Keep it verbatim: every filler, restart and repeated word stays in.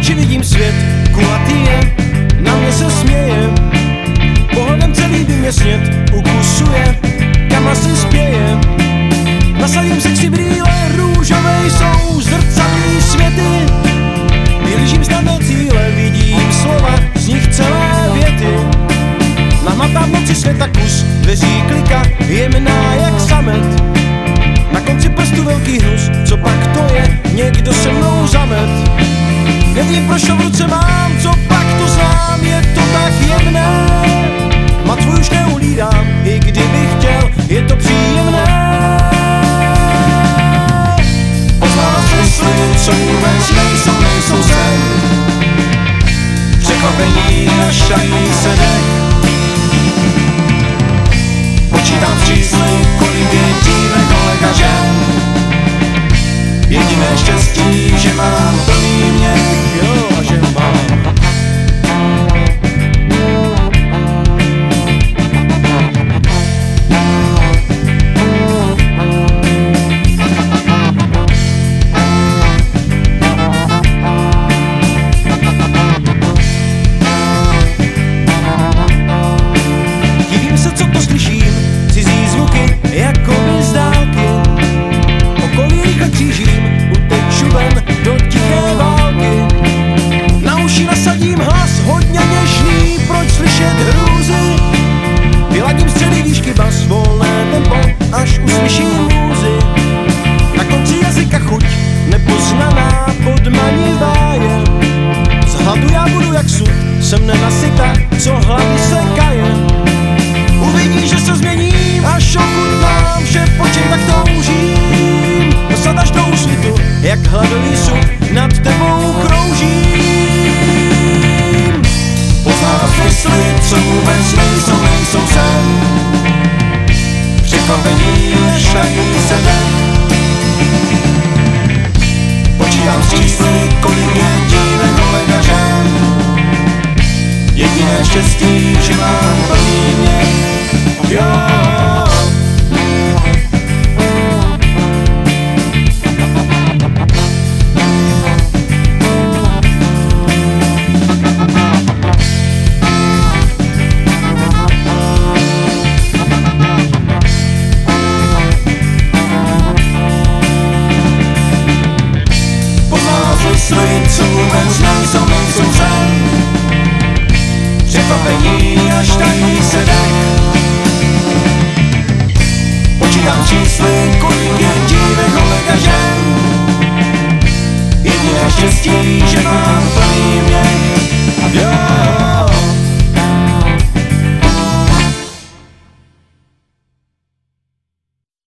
oči vidím svět, kulatý je, na mě se směje. Pohledem celý by mě snět ukusuje, kam asi spěje. Nasadím sexy brýle, růžovej jsou zrcadlí světy. Vyhlížím snadné cíle, vidím slova, z nich celé věty. Nahmatám v noci světa kus, dveří klika, jemná jak samet. Na konci prstu velký hnus, co pak to je, někdo se mnou zamet. Nevím, proč to v ruce mám, co pak to znám, je to tak jemné. Matvu už neuhlídám, i kdybych chtěl, je to příjemné. Poznala smysly, co vůbec nejsou, nejsou sen. Překvapení až tají se dech. Počítám z čísly, kolik je dívek, kolik a žen. Jediné štěstí, že mám plný měch, jo, a že mám. Divím se, co to slyším, cizí zvuky, jako by z dálky. Okolí rychle křížím, uteču ven do tiché války. Na uši nasadím hlas, hodně něžný, proč slyšet hrůzy? Vyladím středy výšky bas, volné tempo, až uslyším můzy. Na konci jazyka chuť, nepoznaná, podmanivá je. Z hladu já budu jak sud, jsem nenasyta, co hlavy se kaje. Uvidí, že se změním, až ochutnám vše, po čem tak toužím. Dosad až do úsvitu, jak hladový sud, nad tebou kroužím. Poznávám smysly, co vůbec nejsou, nejsou sen. Překvapení, až tají se dech. Počítám z čísly, kolik je dívek, kolik a žen. Jediné štěstí, že mám plný měch, jo. Co vůbec nejsou, nejsou sen. Překvapení, až tají se dech. Počítám čísly, kolik je dívek, kolik a žen. Jediné štěstí, že mám